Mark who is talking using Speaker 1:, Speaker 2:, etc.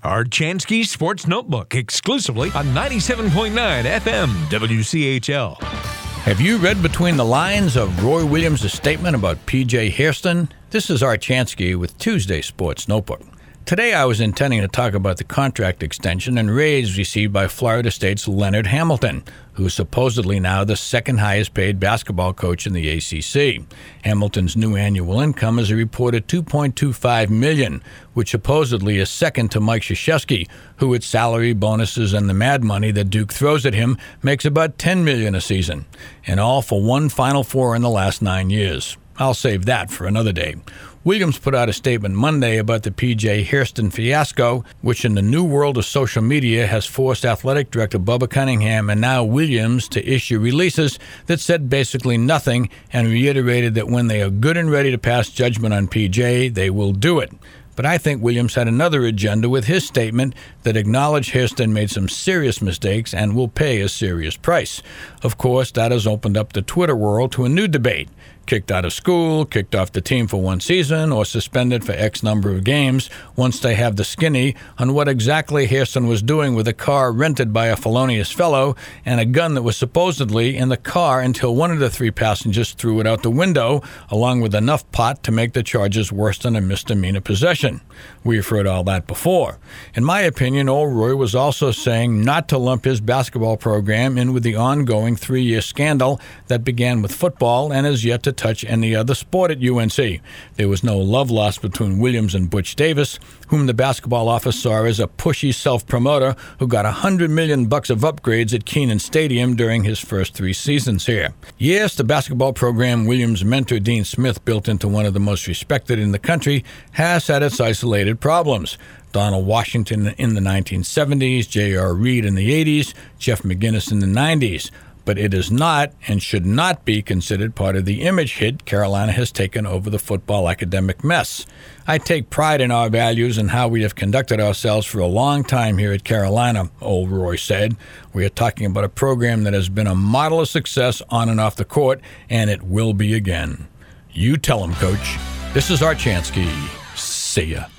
Speaker 1: Archansky Sports Notebook, exclusively on 97.9 FM WCHL.
Speaker 2: Have you read between the lines of Roy Williams' statement about P.J. Hairston? This is Archansky with Tuesday Sports Notebook. Today I was intending to talk about the contract extension and raise received by Florida State's Leonard Hamilton, who is supposedly now the second highest paid basketball coach in the ACC. Hamilton's new annual income is a reported $2.25 million, which supposedly is second to Mike Krzyzewski, who with salary, bonuses, and the mad money that Duke throws at him makes about $10 million a season, and all for one Final Four in the last 9 years. I'll save that for another day. Williams put out a statement Monday about the P.J. Hairston fiasco, which in the new world of social media has forced athletic director Bubba Cunningham and now Williams to issue releases that said basically nothing and reiterated that when they are good and ready to pass judgment on P.J., they will do it. But I think Williams had another agenda with his statement that acknowledged Hairston made some serious mistakes and will pay a serious price. Of course, that has opened up the Twitter world to a new debate. Kicked out of school, kicked off the team for one season, or suspended for X number of games once they have the skinny on what exactly Hairston was doing with a car rented by a felonious fellow and a gun that was supposedly in the car until one of the three passengers threw it out the window, along with enough pot to make the charges worse than a misdemeanor possession. We've heard all that before. In my opinion, old Roy was also saying not to lump his basketball program in with the ongoing 3-year scandal that began with football and is yet to touch any other sport at UNC. There was no love lost between Williams and Butch Davis, whom the basketball office saw as a pushy self-promoter who got $100 million of upgrades at Kenan Stadium during his first 3 seasons here. Yes, the basketball program Williams' mentor Dean Smith built into one of the most respected in the country has had its isolated problems. Donald Washington in the 1970s, J.R. Reed in the 80s, Jeff McGinnis in the 90s. But it is not and should not be considered part of the image hit Carolina has taken over the football academic mess. I take pride in our values and how we have conducted ourselves for a long time here at Carolina, old Roy said. We are talking about a program that has been a model of success on and off the court, and it will be again. You tell him, Coach. This is Archansky. See ya.